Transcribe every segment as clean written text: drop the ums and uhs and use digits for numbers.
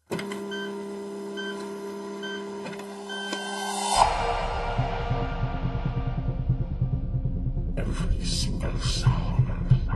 Every single sound.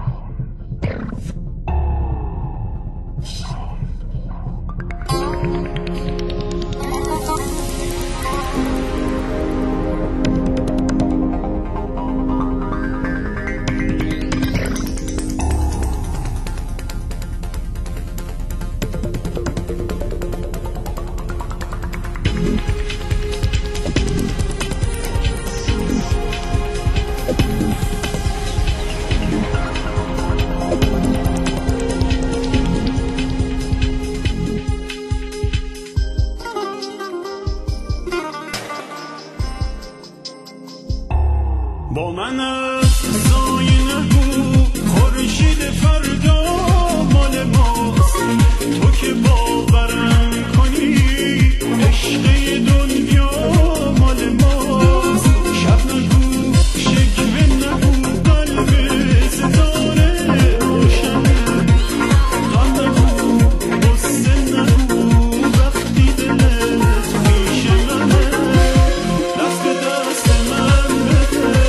با من افزای نگو خورشید فردا مال ماست. تو که باورم کنی عشق دنیا مال ماست. شب نگو شکوه نگو قلب ستاره روشنه. غم نگو غصه نگو وقتی دلت پیش منه. دست به دست من بده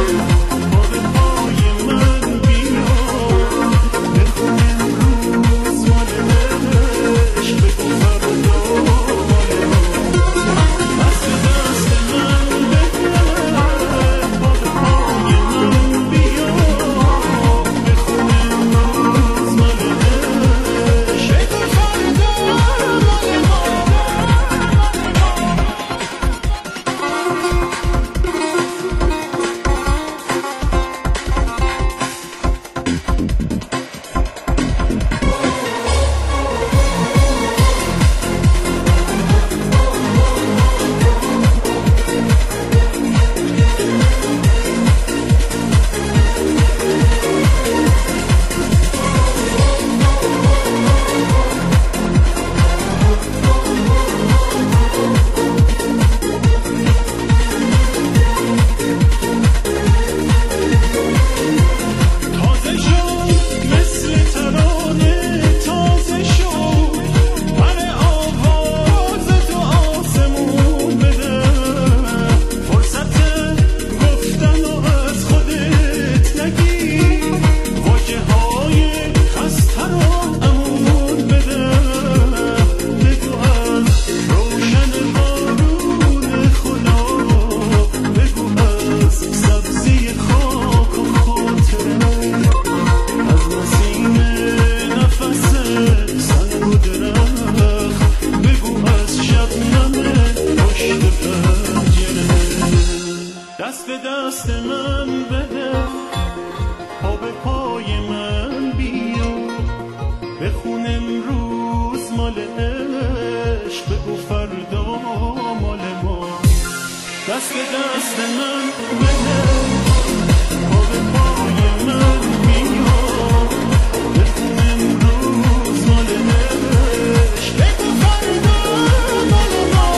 دست به دست من بده پا به پای من بیا بخون امروز مال عشق بگو فردا مال ما. دست به دست من بده پا به پای من بیا بخون امروز مال عشق بگو فردا مال ما.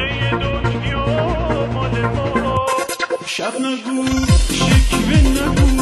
شب نگو شکوه نگو